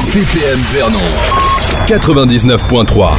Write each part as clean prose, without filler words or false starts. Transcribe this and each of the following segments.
BPM Vernon 99.3.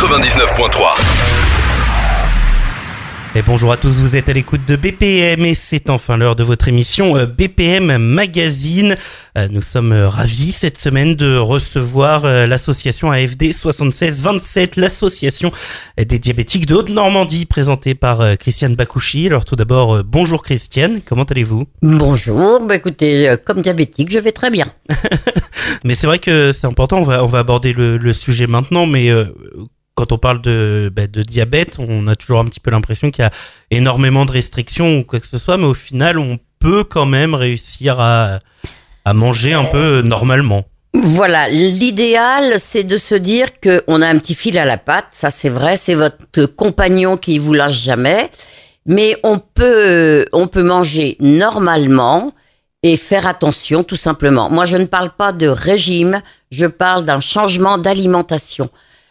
Et bonjour à tous, vous êtes à l'écoute de BPM et c'est enfin l'heure de votre émission BPM Magazine. Nous sommes ravis cette semaine de recevoir l'association AFD 7627, l'association des diabétiques de Haute-Normandie, présentée par Christiane Bakouchi. Alors tout d'abord, bonjour Christiane, comment allez-vous ? Bonjour, écoutez, comme diabétique, je vais très bien. Mais c'est vrai que c'est important, on va aborder le sujet maintenant, mais... Quand on parle de diabète, on a toujours un petit peu l'impression qu'il y a énormément de restrictions ou quoi que ce soit, mais au final, on peut quand même réussir à manger un peu normalement. Voilà, l'idéal, c'est de se dire qu'on a un petit fil à la patte, ça c'est vrai, c'est votre compagnon qui vous lâche jamais, mais on peut manger normalement et faire attention tout simplement. Moi, je ne parle pas de régime, je parle d'un changement d'alimentation.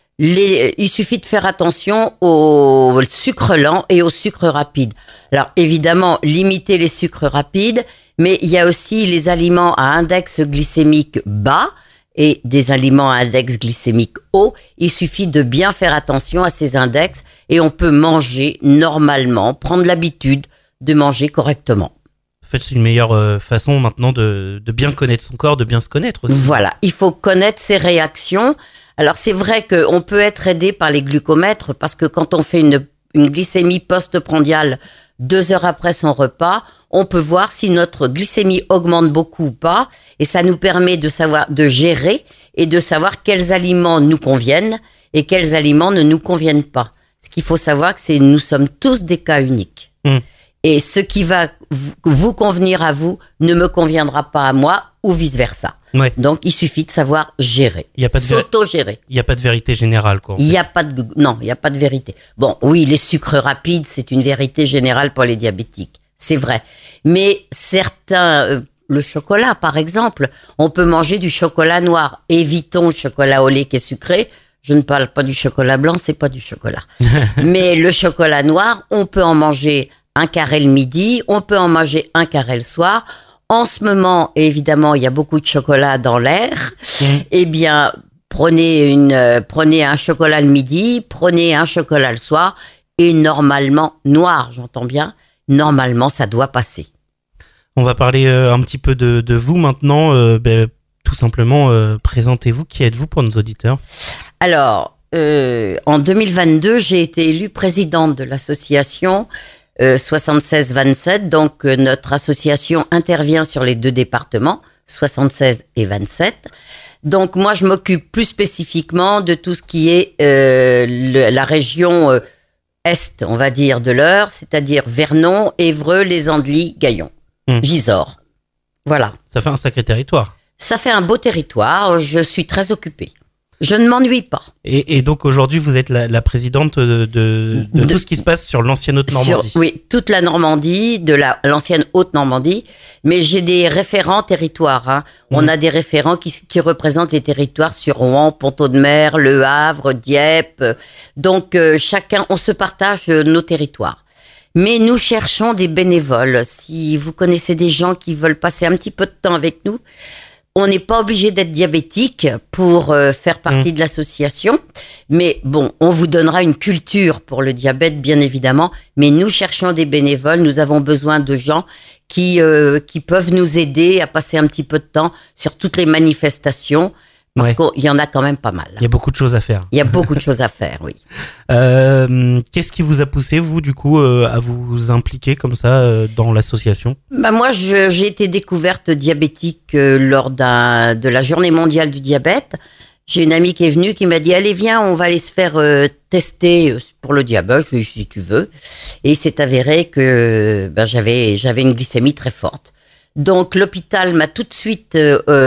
Il suffit de faire attention au sucre lent et au sucre rapide. Alors évidemment, limiter les sucres rapides, mais il y a aussi les aliments à index glycémique bas et des aliments à index glycémique haut. Il suffit de bien faire attention à ces index et on peut manger normalement, prendre l'habitude de manger correctement. En fait, c'est une meilleure façon maintenant de bien connaître son corps, de bien se connaître aussi. Voilà, il faut connaître ses réactions. Alors c'est vrai qu'on peut être aidé par les glucomètres parce que quand on fait une glycémie postprandiale 2 heures après son repas, on peut voir si notre glycémie augmente beaucoup ou pas et ça nous permet de savoir, de gérer et de savoir quels aliments nous conviennent et quels aliments ne nous conviennent pas. Ce qu'il faut savoir, c'est que nous sommes tous des cas uniques. Et ce qui va vous convenir à vous ne me conviendra pas à moi ou vice-versa. Ouais. Donc, il suffit de savoir gérer, s'auto-gérer. Il n'y a pas de vérité générale, quoi. Il n'y a pas de vérité. Bon, oui, les sucres rapides, c'est une vérité générale pour les diabétiques. C'est vrai. Mais certains, le chocolat, par exemple, on peut manger du chocolat noir. Évitons le chocolat au lait qui est sucré. Je ne parle pas du chocolat blanc, c'est pas du chocolat. Mais le chocolat noir, on peut en manger un carré le midi, on peut en manger un carré le soir. En ce moment, évidemment, il y a beaucoup de chocolat dans l'air. Eh bien, prenez un chocolat le midi, prenez un chocolat le soir, et normalement, noir, j'entends bien, normalement, ça doit passer. On va parler un petit peu de vous maintenant. Tout simplement, présentez-vous. Qui êtes-vous pour nos auditeurs ? Alors, en 2022, j'ai été élue présidente de l'association 76-27, donc notre association intervient sur les 2 départements, 76 et 27. Donc moi, je m'occupe plus spécifiquement de tout ce qui est la région est, on va dire, de l'Eure, c'est-à-dire Vernon, Évreux, Les Andelys, Gaillon, Gisors. Voilà. Ça fait un sacré territoire. Ça fait un beau territoire, je suis très occupée. Je ne m'ennuie pas. Et donc aujourd'hui, vous êtes la présidente de tout ce qui se passe sur l'ancienne Haute-Normandie. Oui, toute la Normandie, de l'ancienne Haute-Normandie. Mais j'ai des référents territoires. On a des référents qui représentent les territoires sur Rouen, Ponteau-de-Mer, Le Havre, Dieppe. Donc chacun, on se partage nos territoires. Mais nous cherchons des bénévoles. Si vous connaissez des gens qui veulent passer un petit peu de temps avec nous, on n'est pas obligé d'être diabétique pour faire partie de l'association, mais bon, on vous donnera une culture pour le diabète, bien évidemment, mais nous cherchons des bénévoles, nous avons besoin de gens qui peuvent nous aider à passer un petit peu de temps sur toutes les manifestations, parce qu'il y en a quand même pas mal. Il y a beaucoup de choses à faire. Il y a beaucoup de choses à faire, oui. Qu'est-ce qui vous a poussé, vous, du coup, à vous impliquer comme ça dans l'association ? Moi, j'ai été découverte diabétique lors de la journée mondiale du diabète. J'ai une amie qui est venue qui m'a dit « Allez, viens, on va aller se faire tester pour le diabète, je lui ai dit, si tu veux. » Et il s'est avéré que j'avais une glycémie très forte. Donc l'hôpital m'a tout de suite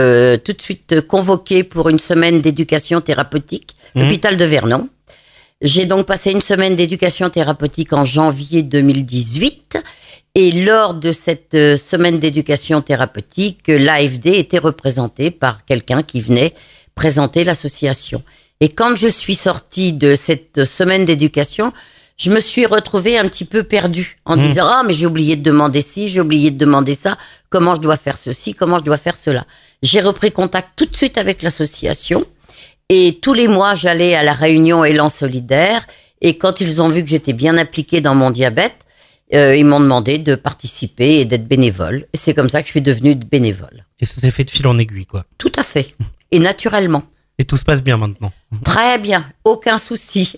convoqué pour une semaine d'éducation thérapeutique, l'hôpital de Vernon. J'ai donc passé une semaine d'éducation thérapeutique en janvier 2018 et lors de cette semaine d'éducation thérapeutique, l'AFD était représentée par quelqu'un qui venait présenter l'association. Et quand je suis sortie de cette semaine d'éducation, je me suis retrouvée un petit peu perdue en disant « Ah, mais j'ai oublié de demander ci, j'ai oublié de demander ça, comment je dois faire ceci, comment je dois faire cela ?» j'ai repris contact tout de suite avec l'association. Et tous les mois, j'allais à la réunion Élan Solidaire. Et quand ils ont vu que j'étais bien impliquée dans mon diabète, ils m'ont demandé de participer et d'être bénévole. Et c'est comme ça que je suis devenue bénévole. Et ça s'est fait de fil en aiguille, quoi. Tout à fait. Et naturellement. Et tout se passe bien maintenant. Très bien. Aucun souci.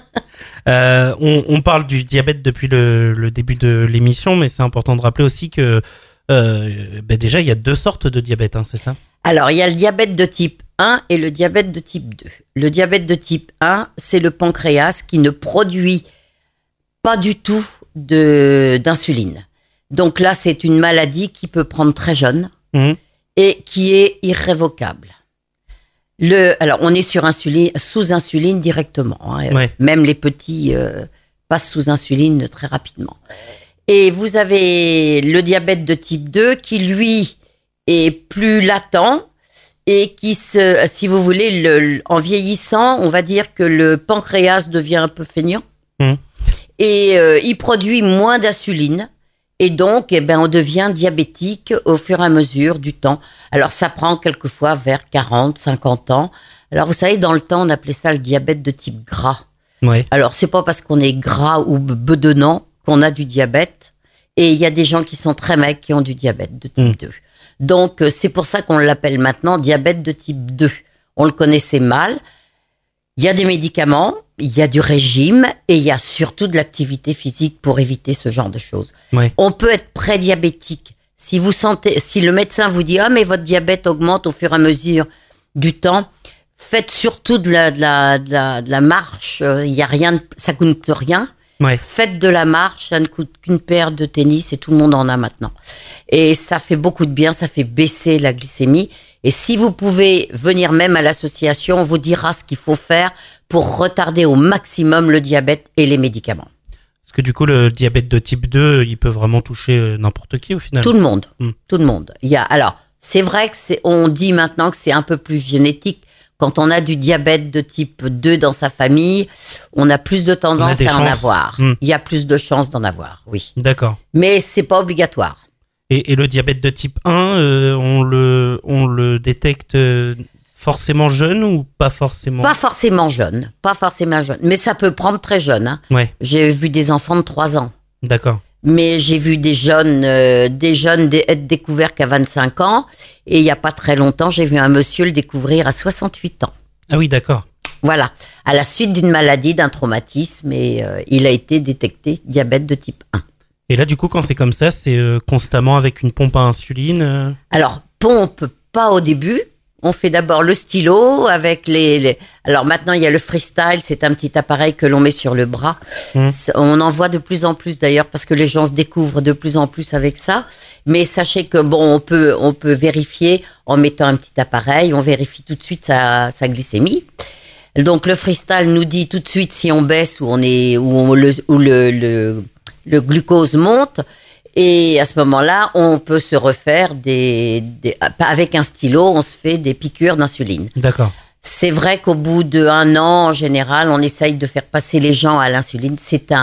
On parle du diabète depuis le début de l'émission, mais c'est important de rappeler aussi que déjà, il y a 2 sortes de diabète, hein, c'est ça? Alors, il y a le diabète de type 1 et le diabète de type 2. Le diabète de type 1, c'est le pancréas qui ne produit pas du tout d'insuline. Donc là, c'est une maladie qui peut prendre très jeune et qui est irrévocable. Alors, on est sous insuline directement. Hein. Ouais. Même les petits passent sous insuline très rapidement. Et vous avez le diabète de type 2 qui, lui, est plus latent et qui, si vous voulez, en vieillissant, on va dire que le pancréas devient un peu feignant. Et il produit moins d'insuline. Et donc, on devient diabétique au fur et à mesure du temps. Alors, ça prend quelquefois vers 40, 50 ans. Alors, vous savez, dans le temps, on appelait ça le diabète de type gras. Ouais. Alors, c'est pas parce qu'on est gras ou bedonnant qu'on a du diabète. Et il y a des gens qui sont très maigres qui ont du diabète de type 2. Donc, c'est pour ça qu'on l'appelle maintenant diabète de type 2. On le connaissait mal. Il y a des médicaments, il y a du régime et il y a surtout de l'activité physique pour éviter ce genre de choses. Ouais. On peut être prédiabétique. Si le médecin vous dit « Ah, mais votre diabète augmente au fur et à mesure du temps », faites surtout de la marche. Il y a rien, ça coûte rien. Ouais. Faites de la marche, ça ne coûte qu'une paire de tennis et tout le monde en a maintenant. Et ça fait beaucoup de bien, ça fait baisser la glycémie. Et si vous pouvez venir même à l'association, on vous dira ce qu'il faut faire pour retarder au maximum le diabète et les médicaments. Parce que du coup, le diabète de type 2, il peut vraiment toucher n'importe qui au final. Tout le monde. Tout le monde. Alors, c'est vrai que on dit maintenant que c'est un peu plus génétique. Quand on a du diabète de type 2 dans sa famille, on a plus de tendance à en avoir. Il y a plus de chances d'en avoir, oui. D'accord. Mais c'est pas obligatoire. Et le diabète de type 1, on le détecte forcément jeune ou pas forcément? Pas forcément jeune. Mais ça peut prendre très jeune. Hein. Ouais. J'ai vu des enfants de 3 ans. D'accord. Mais j'ai vu des jeunes être découverts qu'à 25 ans. Et il n'y a pas très longtemps, j'ai vu un monsieur le découvrir à 68 ans. Ah oui, d'accord. Voilà. À la suite d'une maladie, d'un traumatisme, et il a été détecté diabète de type 1. Et là, du coup, quand c'est comme ça, c'est constamment avec une pompe à insuline Alors, pompe, pas au début. On fait d'abord le stylo avec Alors maintenant, il y a le freestyle, c'est un petit appareil que l'on met sur le bras. On en voit de plus en plus d'ailleurs parce que les gens se découvrent de plus en plus avec ça. Mais sachez que on peut vérifier en mettant un petit appareil, on vérifie tout de suite sa glycémie. Donc le freestyle nous dit tout de suite si on baisse ou le glucose monte. Et à ce moment-là, on peut se refaire avec un stylo, on se fait des piqûres d'insuline. D'accord. C'est vrai qu'au bout d'1 an, en général, on essaye de faire passer les gens à l'insuline.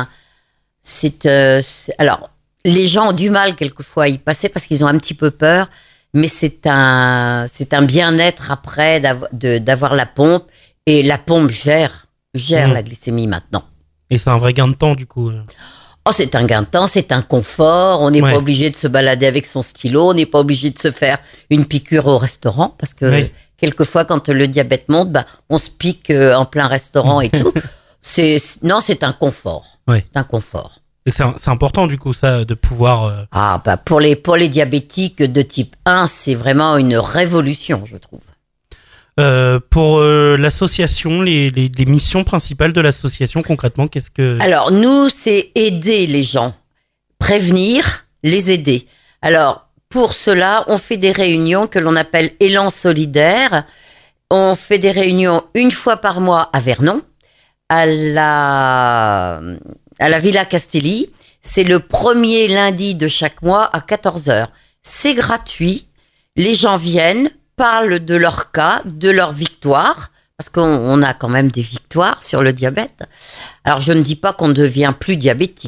Alors, les gens ont du mal quelquefois à y passer parce qu'ils ont un petit peu peur, mais c'est un bien-être après d'avoir la pompe. Et la pompe gère la glycémie maintenant. Et c'est un vrai gain de temps, du coup. Oh, c'est un gain de temps, c'est un confort. On n'est pas obligé de se balader avec son stylo. On n'est pas obligé de se faire une piqûre au restaurant parce que quelquefois, quand le diabète monte, on se pique en plein restaurant et tout. C'est un confort. Ouais. C'est un confort. Et c'est important, du coup, ça, de pouvoir... Pour les diabétiques de type 1, c'est vraiment une révolution, je trouve. Pour l'association, les missions principales de l'association, concrètement, qu'est-ce que... Alors, nous, c'est aider les gens, prévenir, les aider. Alors, pour cela, on fait des réunions que l'on appelle Élan Solidaire. On fait des réunions 1 fois par mois à Vernon, à la Villa Castelli. C'est le premier lundi de chaque mois à 14h. C'est gratuit. Les gens viennent, parlent de leur cas, de leur victoire, parce qu'on a quand même des victoires sur le diabète. Alors, je ne dis pas qu'on ne devient plus diabétique,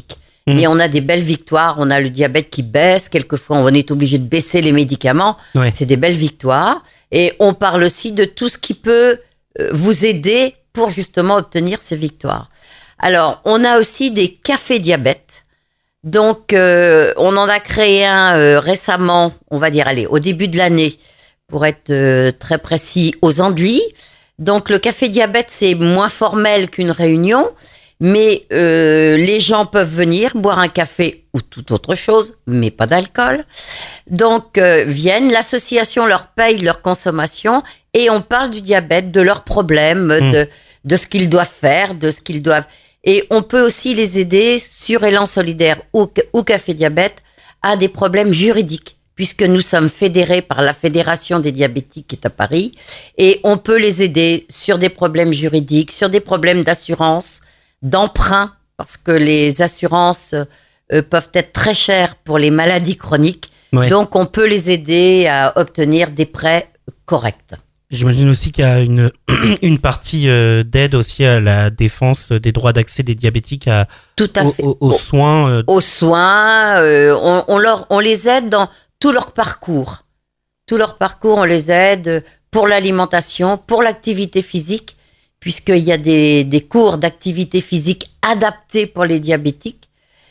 Mais on a des belles victoires. On a le diabète qui baisse. Quelquefois, on est obligé de baisser les médicaments. Ouais. C'est des belles victoires. Et on parle aussi de tout ce qui peut vous aider pour justement obtenir ces victoires. Alors, on a aussi des cafés diabète. Donc, on en a créé un récemment, on va dire, au début de l'année, pour être très précis, aux Andelys. Donc, le café diabète, c'est moins formel qu'une réunion, mais les gens peuvent venir boire un café ou toute autre chose, mais pas d'alcool. Donc, viennent, l'association leur paye leur consommation et on parle du diabète, de leurs problèmes, de ce qu'ils doivent faire, de ce qu'ils doivent... Et on peut aussi les aider sur Élan Solidaire ou Café Diabète à des problèmes juridiques, puisque nous sommes fédérés par la Fédération des diabétiques qui est à Paris, et on peut les aider sur des problèmes juridiques, sur des problèmes d'assurance, d'emprunt, parce que les assurances peuvent être très chères pour les maladies chroniques. Ouais. Donc on peut les aider à obtenir des prêts corrects. J'imagine aussi qu'il y a une partie d'aide aussi à la défense des droits d'accès des diabétiques Tout à fait. aux soins. Aux soins, on les aide dans tout leur parcours. Tout leur parcours, on les aide pour l'alimentation, pour l'activité physique, puisqu'il y a des cours d'activité physique adaptés pour les diabétiques.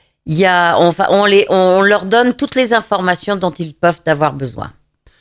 On leur donne toutes les informations dont ils peuvent avoir besoin.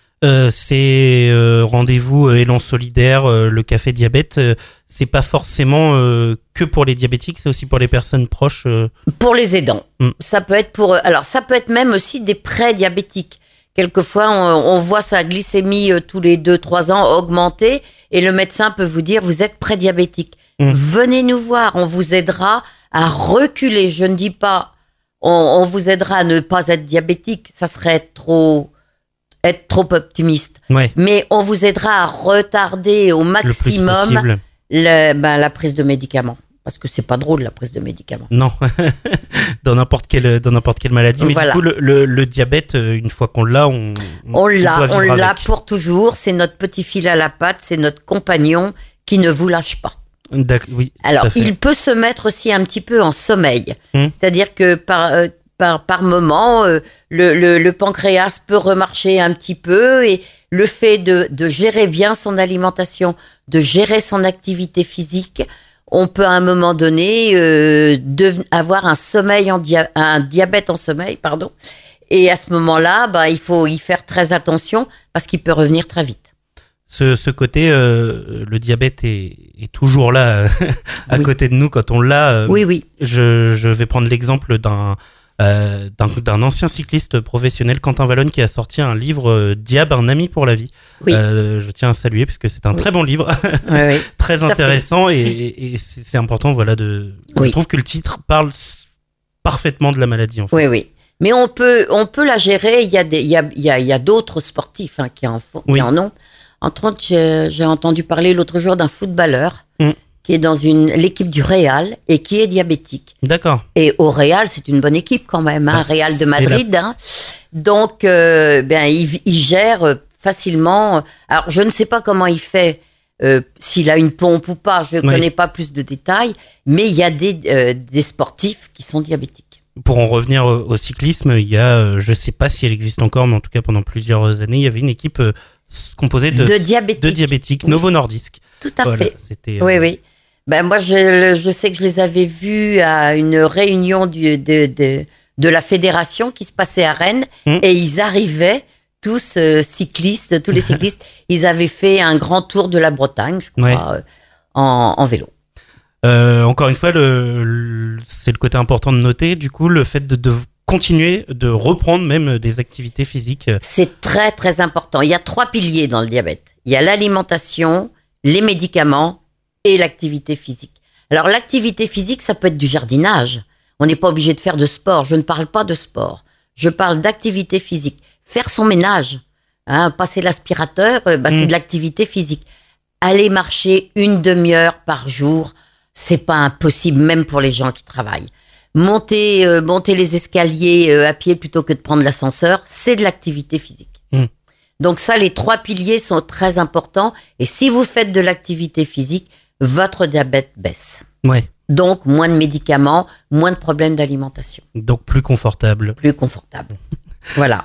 C'est rendez-vous Élan Solidaire, le café diabète. C'est pas forcément que pour les diabétiques, c'est aussi pour les personnes proches. Pour les aidants. Ça peut être ça peut être même aussi des pré-diabétiques. Quelquefois, on voit sa glycémie tous les 2-3 ans augmenter et le médecin peut vous dire vous êtes pré-diabétique. Venez nous voir, on vous aidera à reculer. Je ne dis pas on vous aidera à ne pas être diabétique, ça serait être trop optimiste. Ouais. Mais on vous aidera à retarder au maximum la prise de médicaments. Parce que c'est pas drôle, la prise de médicaments. Non, dans n'importe quelle maladie. Mais voilà. du coup, le diabète, une fois qu'on l'a, on l'a pour toujours. C'est notre petit fil à la patte, c'est notre compagnon qui ne vous lâche pas. Oui, alors, il peut se mettre aussi un petit peu en sommeil. C'est-à-dire que par moment, le pancréas peut remarcher un petit peu et le fait de gérer bien son alimentation, de gérer son activité physique, on peut à un moment donné avoir un diabète en sommeil, pardon. Et à ce moment-là, il faut y faire très attention parce qu'il peut revenir très vite. Ce côté, le diabète est toujours là à côté de nous quand on l'a. Oui. Je vais prendre l'exemple d'un ancien cycliste professionnel, Quentin Vallone, qui a sorti un livre Diab, un ami pour la vie. Oui. Je tiens à saluer parce que c'est un très bon livre, oui. très intéressant et c'est important. Voilà, je trouve que le titre parle parfaitement de la maladie. En fait. Oui. Mais on peut la gérer. Il y a d'autres sportifs qui en ont. Entre autres, j'ai entendu parler l'autre jour d'un footballeur qui est dans l'équipe du Real et qui est diabétique. D'accord. Et au Real, c'est une bonne équipe quand même, Real de Madrid. Donc, il gère facilement. Alors, je ne sais pas comment il fait, s'il a une pompe ou pas, je ne connais pas plus de détails, mais il y a des sportifs qui sont diabétiques. Pour en revenir au cyclisme, il y a, je ne sais pas si elle existe encore, mais en tout cas pendant plusieurs années, il y avait une équipe composée de diabétiques, Novo Nordisk. Tout à fait. C'était, Oui. Moi, je sais que je les avais vus à une réunion de la fédération qui se passait à Rennes et ils arrivaient tous cyclistes, tous les cyclistes, ils avaient fait un grand tour de la Bretagne, je crois, en vélo. Encore une fois, c'est le côté important de noter, du coup, le fait de continuer, de reprendre même des activités physiques. C'est très, très important. Il y a 3 piliers dans le diabète. Il y a l'alimentation, les médicaments et l'activité physique. Alors, l'activité physique, ça peut être du jardinage. On n'est pas obligé de faire de sport. Je ne parle pas de sport. Je parle d'activité physique. Faire son ménage, passer l'aspirateur, c'est de l'activité physique. Aller marcher 1 demi-heure par jour, c'est pas impossible, même pour les gens qui travaillent. Monter les escaliers à pied plutôt que de prendre l'ascenseur, c'est de l'activité physique. Donc ça, les 3 piliers sont très importants. Et si vous faites de l'activité physique, votre diabète baisse. Ouais, Donc, moins de médicaments, moins de problèmes d'alimentation. Donc plus confortable. Plus confortable. Voilà.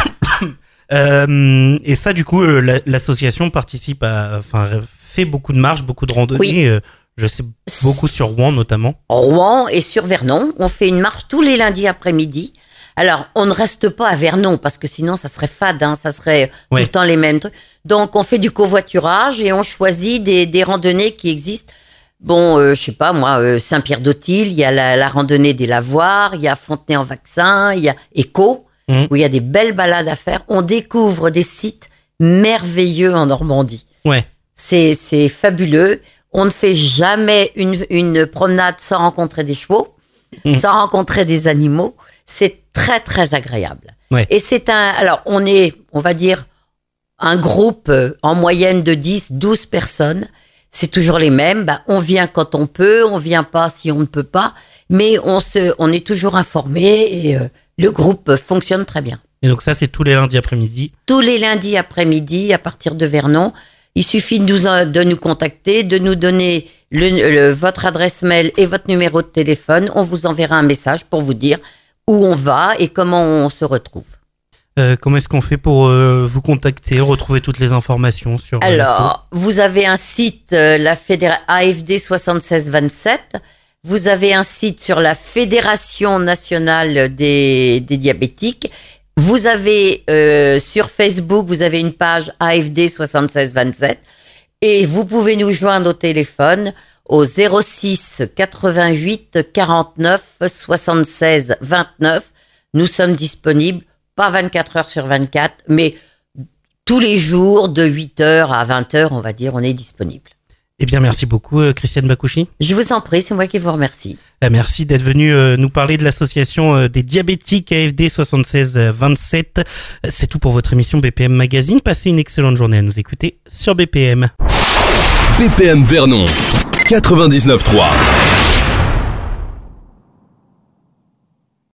Et ça, du coup, l'association participe fait beaucoup de marches, beaucoup de randonnées. Oui. Je sais beaucoup sur Rouen notamment. Rouen et sur Vernon, on fait une marche tous les lundis après-midi. Alors, on ne reste pas à Vernon parce que sinon, ça serait fade, hein, ça serait tout le temps les mêmes trucs. Donc, on fait du covoiturage et on choisit des randonnées qui existent. Bon, je sais pas moi, Saint-Pierre-d'Autille, il y a la randonnée des Lavoirs, il y a Fontenay-en-Vexin, il y a Écho, où il y a des belles balades à faire. On découvre des sites merveilleux en Normandie. Ouais. C'est fabuleux. On ne fait jamais une promenade sans rencontrer des chevaux, sans rencontrer des animaux. C'est très, très agréable. Ouais. Et alors, on va dire, un groupe en moyenne de 10, 12 personnes. C'est toujours les mêmes. On vient quand on peut, on vient pas si on ne peut pas. Mais on est toujours informé et le groupe fonctionne très bien. Et donc ça, c'est tous les lundis après-midi? Tous les lundis après-midi, à partir de Vernon. Il suffit de nous contacter, de nous donner votre adresse mail et votre numéro de téléphone. On vous enverra un message pour vous dire où on va et comment on se retrouve. Comment est-ce qu'on fait pour vous contacter, retrouver toutes les informations sur Alors, vous avez un site, la AFD 7627. Vous avez un site sur la Fédération nationale des diabétiques. Vous avez sur Facebook, vous avez une page AFD 7627 et vous pouvez nous joindre au téléphone au 06 88 49 76 29. Nous sommes disponibles, pas 24 heures sur 24, mais tous les jours de 8h à 20h, on va dire, on est disponible. Eh bien, merci beaucoup, Christiane Bakouchi. Je vous en prie, c'est moi qui vous remercie. Merci d'être venu nous parler de l'association des diabétiques AFD 7627. C'est tout pour votre émission BPM Magazine. Passez une excellente journée à nous écouter sur BPM. BPM Vernon 99.3.